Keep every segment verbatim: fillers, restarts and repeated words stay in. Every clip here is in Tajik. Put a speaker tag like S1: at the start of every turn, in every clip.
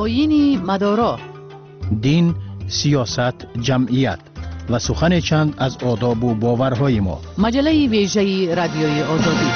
S1: آیین مدارا.
S2: دین، سیاست، جمعیت و سخن چند از آداب و باورهای ما.
S1: مجله ویژه رادیوی آزادی.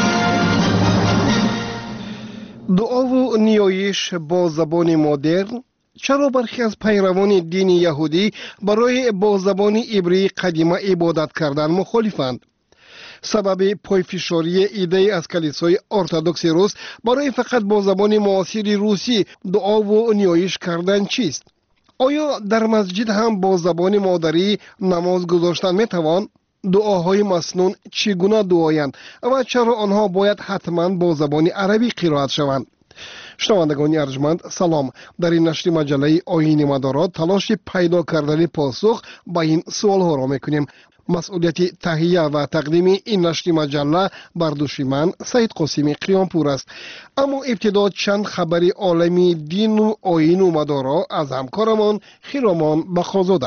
S3: دعا و نیایش با زبان مدرن. چرا برخی از پیروان دین یهودی برای با زبان عبری قدیمه عبادت کردن مخالفند؟ سبب پایفشاری ایده از کلیسای ارتدوکس روس برای فقط با زبان معاصر روسی دعا و نیایش کردن چیست؟ آیا در مسجد هم با زبان مادری نماز گذاشتن میتوان؟ دعاهای مسنون چگونه دعایند و چرا آنها باید حتما با زبان عربی قرائت شوند؟ شنوندگان ارجمند سلام. در این نشر مجله آیین مدارا تلاش پیدا کردن پاسخ به این سوال ها را میکنیم. مسئولیت تهیه و تقدیم این نشر مجله بر دوش من سید قاسمی قیامپور است. اما ابتدا چند خبر عالمی دین و آیین و مدارا از همکارمان خیرامان بخازاده.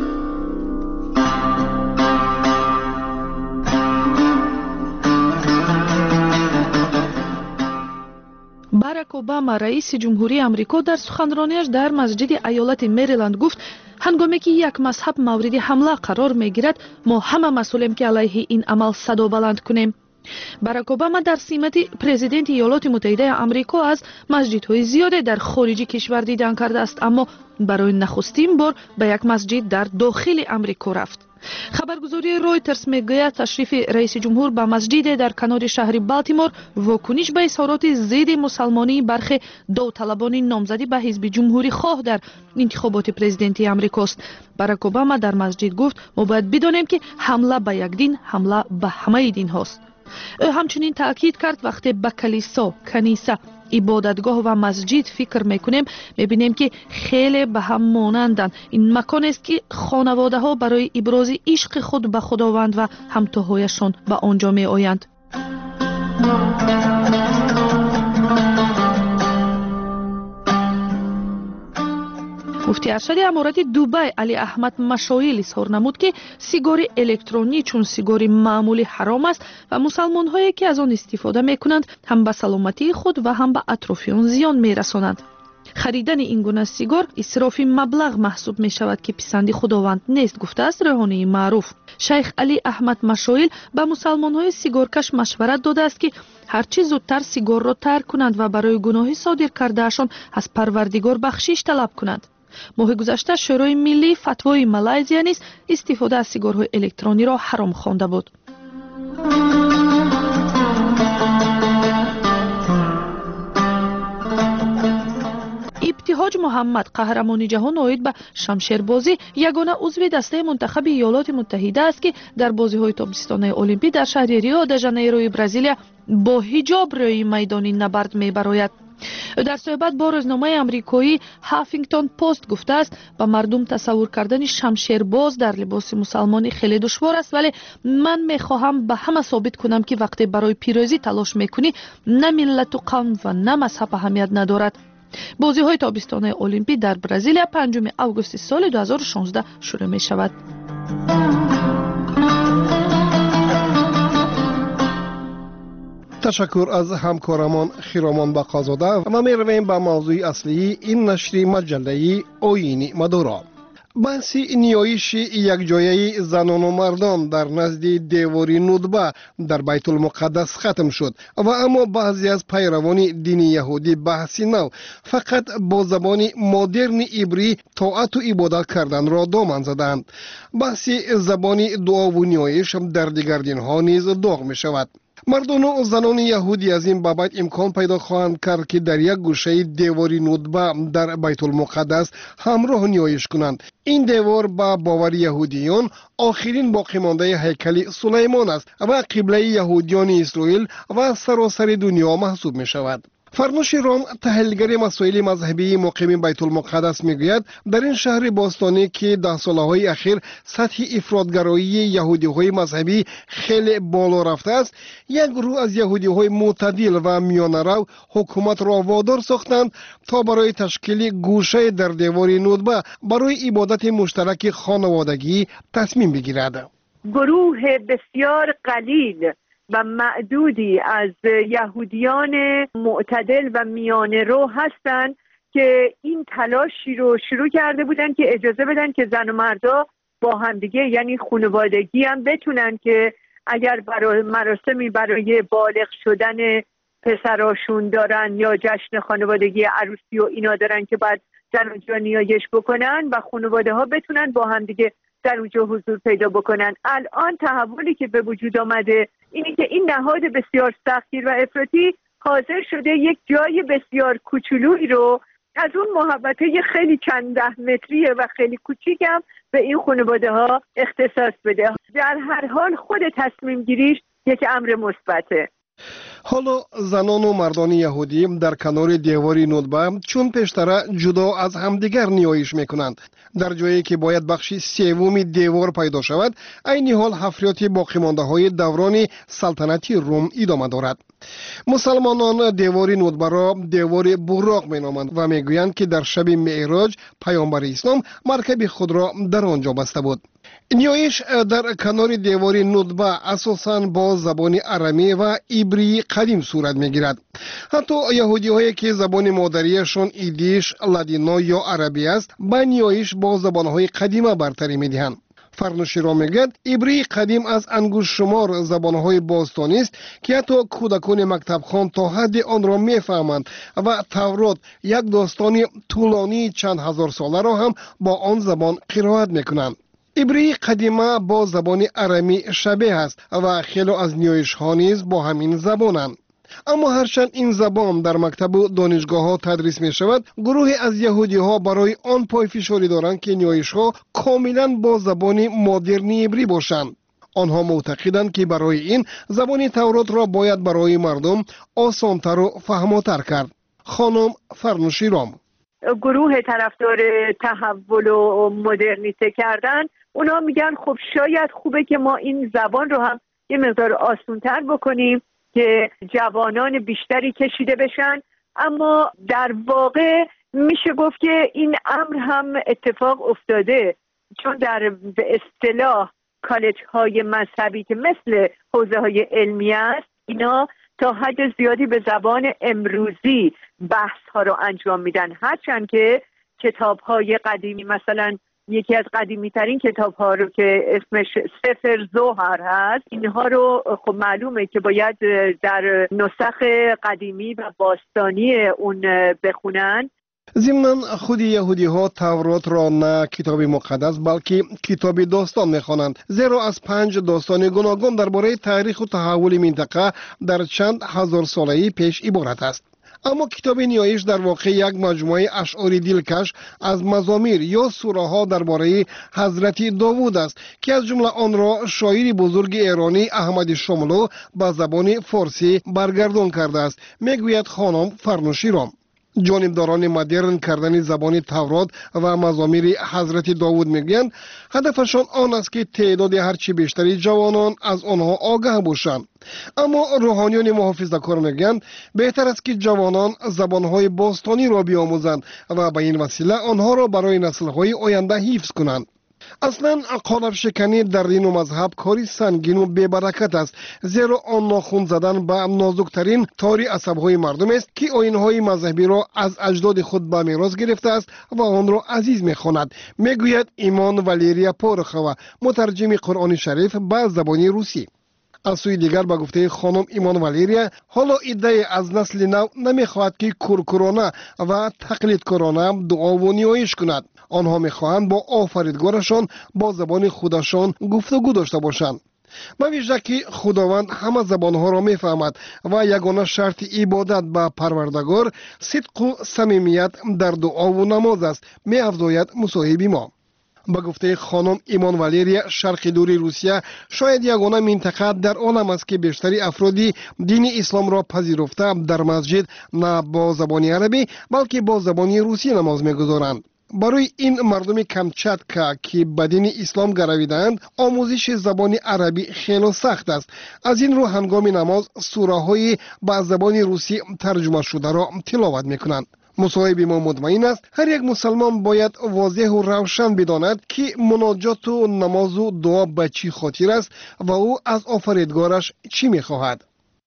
S4: барак обама раиси ҷумҳурии амрико дар суханронияш дар масҷиди аёлати мериланд гуфт ҳангоме ки як мазҳаб мавриди ҳамла қарор мегирад мо ҳама масъулем ки алайҳи ин амал садо баланд кунем. барак обама дар симати президенти иёлоти муттаҳидаи амрико аз масҷидҳои зиёде дар хориҷи кишвар дидан кардааст, аммо барои нахустин бор ба як масҷид дар дохили амрико рафт. хабаргузории Reuters мегӯяд ташрифи раиси ҷумҳур ба масҷиде дар канори шаҳри Балтимор вокуниш ба изҳороти зидди мусалмонии бархе довталабони номзадӣ ба ҳизби ҷумҳурихоҳ дар интихоботи президентии амрикост. барак обама дар масҷид гуфт мо бояд бидонем ки ҳамла ба як дин ҳамла ба ҳамаи динҳост. ӯ ҳамчунин таъкид кард вақте ба калисо, каниса, ибодатгоҳ ва масҷид фикр мекунем мебинем ки хеле ба ҳам монанданд. ин маконест ки хонаводаҳо барои ибрози ишқи худ ба худованд ва ҳамтоҳояшон ба он ҷо меоянд. муфтии аршади аморати Дубай Али Аҳмад Машоил изҳор намуд ки сигори электронӣ чун сигори маъмулӣ ҳаром аст ва мусалмонҳое ки аз он истифода мекунанд ҳам ба саломатии худ ва ҳам ба атрофиён зиён мерасонанд. харидани ин гуна сигор исрофи маблағ маҳсуб мешавад ки писанди худованд нест, гуфтааст рӯҳонии маъруф. шайх Али Аҳмад Машоил ба мусалмонҳои сигоркаш машварат додааст ки ҳарчи зудтар сигорро тарк кунанд ва барои гуноҳи содир кардаашон аз Парвардигор бахшиш талаб кунанд. моҳи гузашта шӯрои миллии фатвои Малайзия низ истифода аз сигорҳои электрониро ҳаром хонда буд. ибтиҳоҷ Муҳаммад, қаҳрамони ҷаҳон оид ба шамшербозӣ, ягона узви дастаи мунтахаби иёлоти муттаҳида аст ки дар бозиҳои тобистонаи олимпӣ дар шаҳри Рио де Жанейрои Бразилия бо ҳиҷоб рӯи майдони набард мебарояд. ӯ дар суҳбат бо рӯзномаи амрикоӣ Huffington Post гуфтааст ба мардум тасаввур кардани шамшербоз дар либоси мусалмонӣ хеле душвор аст, вале ман мехоҳам ба ҳама собит кунам ки вақте барои пирӯзӣ талош мекунӣ на миллату қавм ва на мазҳаб аҳамият надорад. бозиҳои тобистонаи олимпӣ дар Бразилия панҷуми августи соли ду ҳазору шонздаҳ шурӯъ мешавад.
S3: تشکر از همکارمان خیرامان بقازاده و می رویم به موضوع اصلی این نشر مجله آیین مدارا. بحث نیایش یک جایه زنان و مردان در نزد دیواری ندبه در بیت المقدس ختم شد و اما بعضی از پیروان دین یهودی بحث نو فقط با زبان مدرن عبری طاعت و عبادت کردن را دامن زدند. بحث زبان دعا و نیایش در دیگر دینها نیز داغ می شود. مردان و زنان یهودی از این بابت امکان پیدا خواهند کرد که در یک گوشه دیواری ندبه در بیت المقدس همراه نیایش کنند. این دیوار با باور یهودیان آخرین باقی مانده هیکل سلیمان است و قبله یهودیان اسرائیل و سراسر دنیا محسوب می شود. فرنوش رام، تحلیلگر مسائل مذهبی مقیم بیت المقدس میگوید در این شهر باستانی که ده سالهای اخیر سطح افراطگرایی یهودی‌های مذهبی خیلی بالا رفته است، یک گروه از یهودی‌های معتدل و میانه‌رو حکومت را وادار ساختند تا برای تشکیل گوشه در دیوار ندبه برای عبادت مشترک خانوادگی تصمیم بگیرد.
S5: گروه بسیار قلیل و معدودی از یهودیان معتدل و میانه رو هستند که این تلاشی رو شروع کرده بودن که اجازه بدن که زن و مردا با همدیگه یعنی خانوادگی هم بتونن که اگر برای مراسمی برای بالغ شدن پسراشون دارن یا جشن خانوادگی عروسی و اینا دارن که بعد در اونجا نیایش بکنن و خانواده ها بتونن با همدیگه در اونجا حضور پیدا بکنن. الان تحولی که به وجود آمده اینی که این نهاد بسیار سختگیر و افراطی حاضر شده یک جای بسیار کوچولویی رو از اون محوطه خیلی چند ده متریه و خیلی کوچیکم به این خانواده ها اختصاص بده. در هر حال خود تصمیم گیریش یک امر مثبته.
S3: حالا زنان و مردان یهودی در کنار دیواری ندبه چون پیشتر جدا از همدیگر نیایش میکنند. در جایی که باید بخشی سوم دیوار پیدا شود، عین حال حفریات باقی مانده های دوران سلطنتی روم ادامه دارد. مسلمانان دیواری ندبه را دیوار براق مینامند و میگویند که در شب معراج پیامبر اسلام مرکب خود را در آنجا بسته بود. نیایش در کنار دیوار ندبه اساساً با زبان ارمی و عبری قدیم صورت میگیرد. حتی یهودی هایی که زبان مادریشان ایدیش، لادینو یا عربی است، با نیایش با زبان های قدیمه برتری میدهند. فرنوشی را میگوید عبری قدیم از انگوش شمار زبان های باستانی است که حتی کودکان مکتب خوان تا حد آن را میفهمند و تورات یک داستان طولانی چند هزار ساله را هم با آن زبان قرائت میکنند. عبری قدیمه با زبان ارمی شبیه است و خیلی از نیایش ها نیز با همین زبانند. اما هرچند این زبان در مکتب و دانشگاه ها تدریس می شود، گروهی از یهودی ها برای آن پایفشاری دارند که نیایش ها کاملا با زبان مدرنی عبری باشند. آنها معتقدند که برای این زبان تورات را باید برای مردم آسانتر و فهماتر کرد. خانم فرنوشی رام
S5: گروه طرفدار تحول و مدرنیته کردن، اونا میگن خب شاید خوبه که ما این زبان رو هم یه مقدار آسانتر بکنیم که جوانان بیشتری کشیده بشن. اما در واقع میشه گفت که این امر هم اتفاق افتاده، چون در به اصطلاح کالج های مذهبی که مثل حوزه های علمی است، اینا تا حد زیادی به زبان امروزی بحث ها رو انجام میدن، هرچند که کتاب های قدیمی، مثلا یکی از قدیمی ترین کتاب ها رو که اسمش سفر زهر هست، اینها رو خب معلومه که باید در نسخ قدیمی و باستانی اون بخونن.
S3: ضمناً خود یهودی ها تورات را نه کتاب مقدس بلکه کتاب داستان میخوانند، زیرا از پنج داستان گوناگون درباره تاریخ و تحول منطقه در چند هزار ساله‌ای پیش عبارت است. اما کتاب نیایش در واقع یک مجموعه اشعار دلکش از مزامیر یا سوره ها درباره حضرت داوود است که از جمله آن را شاعر بزرگ ایرانی احمد شاملو به زبان فارسی برگردان کرده است، میگوید خانم فرنوشی رام. جانبداران مدرن کردن زبان تورات و مزامیر حضرت داوود میگویند هدفشان آن است که تعداد هرچی بیشتری جوانان از آنها آگاه باشند. اما روحانیان محافظه‌کار میگویند بهتر است که جوانان زبانهای باستانی را بیاموزند و به این وسیله آنها را برای نسل‌های آینده حفظ کنند. اصلا قالب شکنی در دین و مذهب کاری سنگین و بی‌برکت است، زیرا آن ناخن زدن به نازکترین تاری عصب‌های مردم است که آیین‌های مذهبی را از اجداد خود به میراث گرفته است و آن را عزیز می‌خواند، میگوید ایمان والریا پورخوا، مترجم قرآن شریف به زبان روسی. از سوی دیگر به گفته خانم ایمان والریا، حالا ایده از نسل نو نمیخواهد که کورکورانه و تقلید کرانه دعا و نیایش کند. آنها میخواهند با آفریدگارشان با زبان خودشان گفتگو داشته باشند. به ویژه که خداوند همه زبانها را میفهمد و یگانه شرط عبادت به پروردگار صدق و صمیمیت در دعا و نماز است، میافزاید مصاحب ما. با گفته خانم ایمان والریا، شرق دور روسیه شاید یگانه منطقه در عالم است که بیشتری افرادی دین اسلام را پذیرفته در مسجد نه با زبان عربی بلکه با زبان روسی نماز میگذارند. برای این مردم کمچاتکا که به دین اسلام گرویدند، آموزش زبان عربی خیلی سخت است. از این رو هنگام نماز سوره های به زبان روسی ترجمه شده را تلاوت میکنند. مصاحب ما مطمئن است هر یک مسلمان باید واضح و روشن بداند که مناجات و نماز و دعا به چی خاطر است و او از آفریدگارش چی میخواهد.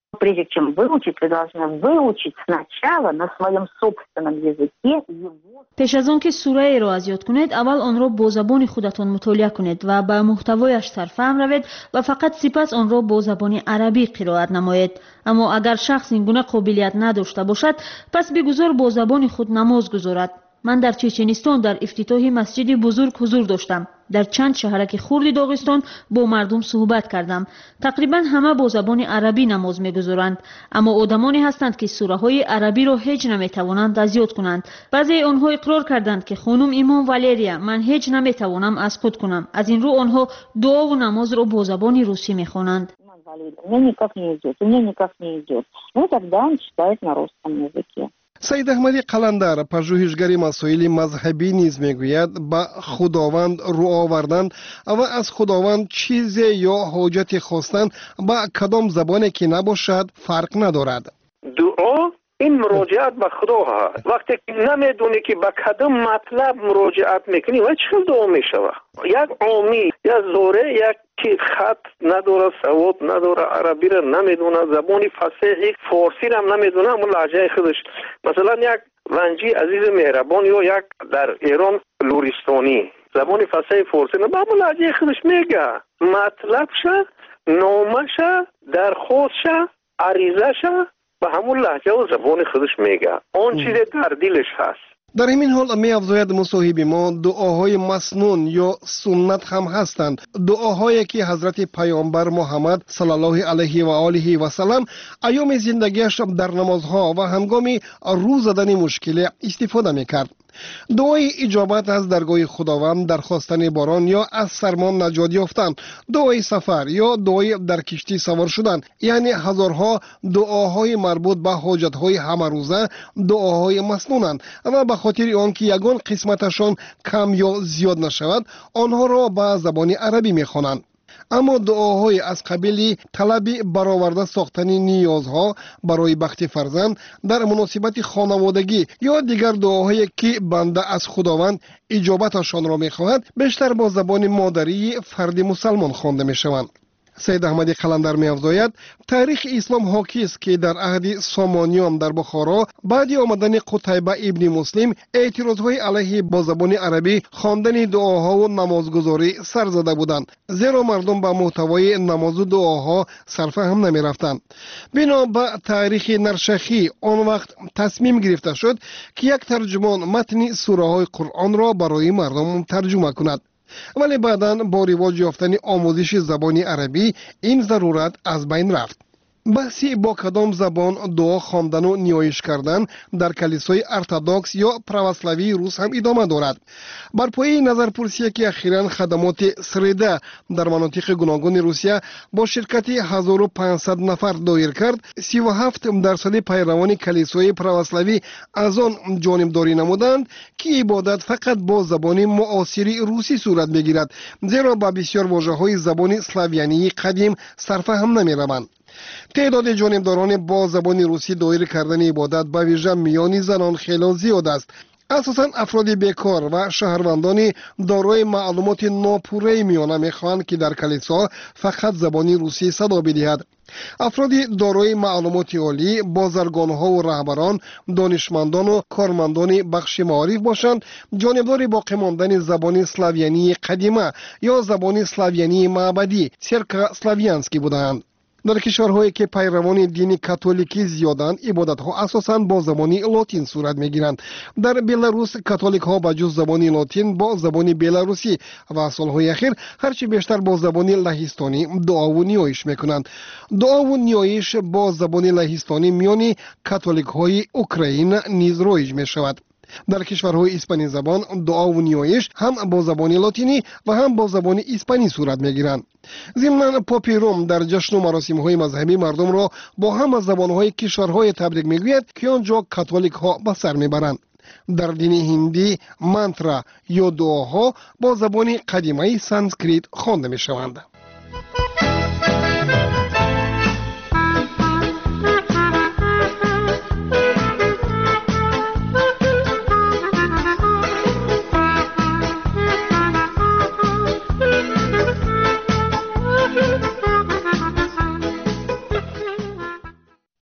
S6: Прежде чем выучить, вы должны выучить сначала на своем собственном языке его.
S7: پیش از آن که سوره ای را از یاد کنید اول آن را با زبان خودتان مطالعه کنید و به محتوایش سرفهم روید و فقط سپس آن را با زبان عربی قرائت نمایید. اما اگر شخص این گونه قابلیت نداشته باشد پس بگذار با زبان خود نماز گذارد. من در چچنستان در افتتاح مسجد بزرگ حضور داشتم. در چند شهرک خرد داغستان با مردم صحبت کردم. تقریبا همه با زبان عربی نماز می‌گذارند، اما آدمانی هستند که سوره های عربی را هیچ نمی‌توانند از یاد کنند. بعضی آنها اقرار کردند که خانم ایمان والریا من هیچ نمی‌توانم از خود کنم. از این رو آنها دعا و نماز را با زبان روسی می‌خوانند.
S6: Мне никак не идет, у меня никак не идет. Ну тогда он читает на русском языке.
S3: سید احمدی قلندر پژوهشگر مسائل مذهبی نیز میگوید به خداوند رو آوردن و از خداوند چیزی یا حاجت خواستن به کدام زبانی که نباشد فرق ندارد.
S8: دعا این مراجعت به خدا هست. وقتی که نمیدونی که به کدام مطلب مراجعت میکنی و چه دعا میشوه. یک عامی یا زوره یک که خط نداره، سواد نداره، عربی را نمیدونه، زبانی فصیح فارسی را هم نمیدونه، اما لهجه خودش مثلا یک ونجی عزیز مهربان یا یک در ایران لورستانی زبانی فصیح فارسی نه، اما لهجه خودش میگه مطلبشه، نامشه، درخواستشه، عریضهشه به همون لهجه و زبان خودش میگه. آن چیز در دلش هست.
S3: در همین حال می افزاید مصاحب ما دعاهای مسنون یا سنت هم هستند، دعاهایی که حضرت پیامبر محمد صلی الله علیه و آله و سلم ایام زندگیش در نمازها و هنگام رو زدن مشکل استفاده میکرد. دعای اجابت از درگاه خداوند، درخواستن باران یا از سرما نجات یافتن، دعای سفر یا دعای در کشتی سوار شدن، یعنی هزارها دعاهای مربوط به حاجت‌های همه روزه دعاهای مسنونند و به خاطر آنکه یگان قسمتشان کم یا زیاد نشود آنها را به زبان عربی می‌خوانند. اما دعاهای از قبیل طلب برآورده ساختن نیازها برای بخت فرزند در مناسبت خانوادگی یا دیگر دعاهایی که بنده از خداوند اجابتشان را می‌خواهد بیشتر با زبان مادری فرد مسلمان خوانده می‌شوند. سید احمدی قلندر می‌افزاید تاریخ اسلام حاکی است که در عهد سامانیان در بخارا بعد آمدن قتیبه ابن مسلم اعتراضهای علیه با زبان عربی خواندن دعاها و نمازگزاری سر زده بودند، زیرا مردم به محتوای نماز و دعاها سرفهم نمی‌رفتند. بنا به تاریخ نرشخی آن وقت تصمیم گرفته شد که یک ترجمان متن سوره های قرآن را برای مردم ترجمه کند، ولی بعداً با رواج یافتن آموزش زبان عربی این ضرورت از بین رفت. بحثی با کدام زبان دعا خواندن و نیایش کردن در کلیسای ارتدوکس یا پروسلاوی روس هم ادامه دارد. بر پایه نظرپرسی که اخیراً خدمات سریده در مناطق گوناگون روسیه با شرکت هزار و پانصد نفر دایر کرد، سی و هفت درصد پیروان کلیسای پروسلاوی از آن جانبداری نمودند که عبادت فقط با زبان معاصر روسی صورت میگیرد، زیرا با بسیار واژه‌های زبان سلاویانی قدیم سرفهم نمی‌روند. تعداد جانبداران با زبان روسی دایر کردن عبادت به ویژه میان زنان خیلی زیاد است. اساساً افراد بیکار و شهروندان دارای معلومات ناپوره میانه میخواهند که در کلیسا فقط زبان روسی صدا بدهد. افراد دارای معلومات عالی، بازرگان‌ها و رهبران، دانشمندان و کارمندان بخش معارف باشند، جانبدار باقی ماندن زبان سلاویانی قدیمه یا زبان سلاویانی معبدی سرکا سلاویانسکی بودند. در کشورهایی که پیروان دین کاتولیکی زیادند، عبادت‌ها اساساً با زبان لاتین صورت می‌گیرند. در بلاروس کاتولیک‌ها با جز زبان لاتین با زبان بلاروسی و سال‌های اخیر هرچی بیشتر با زبان لهستانی دعا و نیایش می‌کنند. دعا و نیایش با زبان لهستانی میان کاتولیک‌های اوکراین نیز رایج می‌شود. در کشورهای اسپانی زبان دعا و نیایش هم با زبان لاتینی و هم با زبان اسپانی صورت میگیرند. ضمناً پاپ روم در جشن و مراسم‌های مذهبی مردم را با هم زبان‌های کشورهای تبریک میگوید که آنجا کاتولیک‌ها به سر میبرند. در دین هندی منترا یا دعاها با زبان قدیمی سانسکریت خوانده میشوند.